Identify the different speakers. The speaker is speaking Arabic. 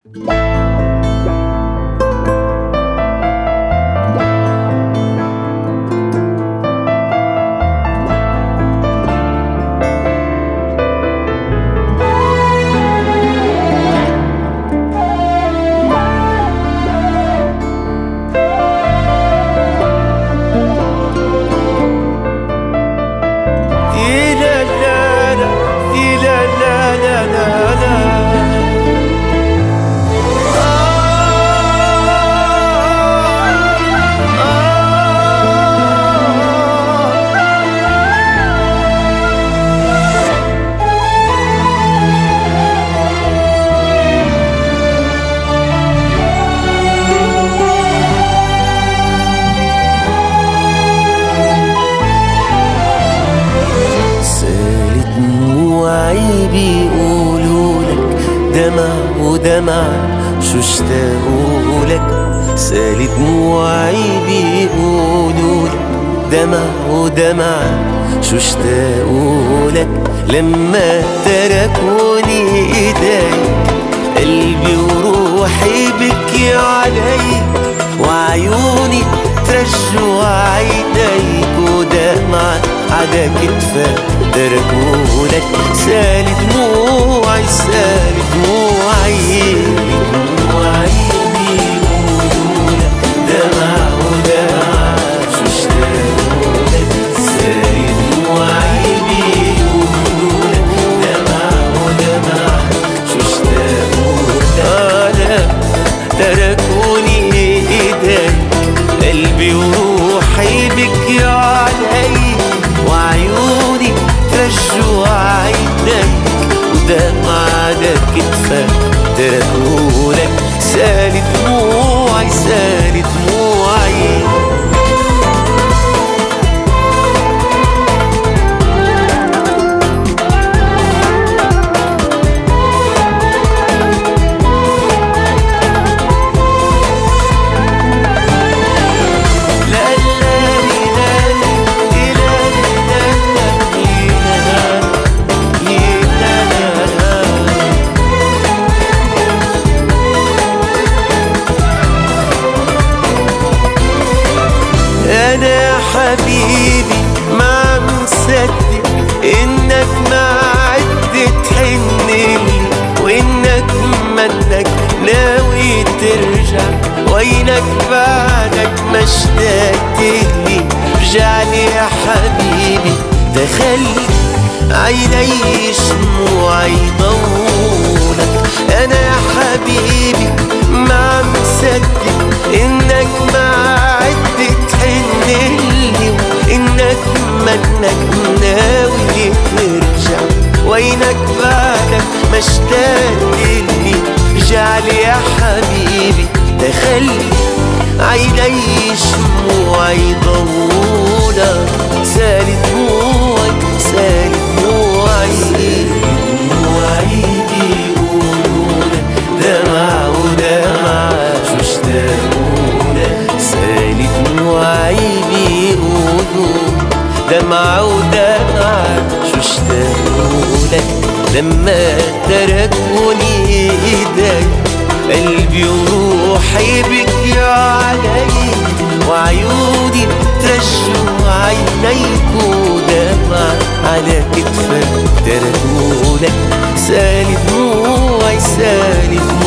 Speaker 1: بيقولولك دمع ودمع شو اشتاقولك، سالي دموعي بيقولولك دمع ودمع شو اشتاقولك. لما تركوني ايديك قلبي وروحي بكي عليك، وعيوني ترجوا عينيك ودمعك على كتفك تركولك. سالي دموعي سالي دموعي بيقولولك دمع ودمع شو اشتاقولك، سالي دموعي بيقولولك دمع ودمع شو اشتاقولك. تركوني ايديك قلبي وروحي بكي عليك، وعيوني ترجوا عينيك ودمع على كتفك تركولك. سالي دموعي سالي دموعي أنا حبيبي ما مصدق إنك ما عدت تحنلي، وإنك منك ناوي ترجع، وينك بعدك ما اشتقتلي. رجعلي يا حبيبي تخلي عيني شموعي ضولك. أنا يا حبيبي ما مصدق إنك ما عدت تحنلي، وإنك منك ناوي ترجع، وينك بعدك ما اشتقتلي. رجعلي يا حبيبي تخلي عيني شموعي ضولك. سالي دموعي سالي دموعي دموعي بيقولولك دمع ودمع شو اشتاقولك. سالي دموعي بيقولولك دمع ودمع شو اشتاقولك. لما تركوني ايديك قلبي وروحي بكي عليك، وعيوني ترجوا عينيك ودمع على كتفك تركولك. سالي دموعي سالي دموعي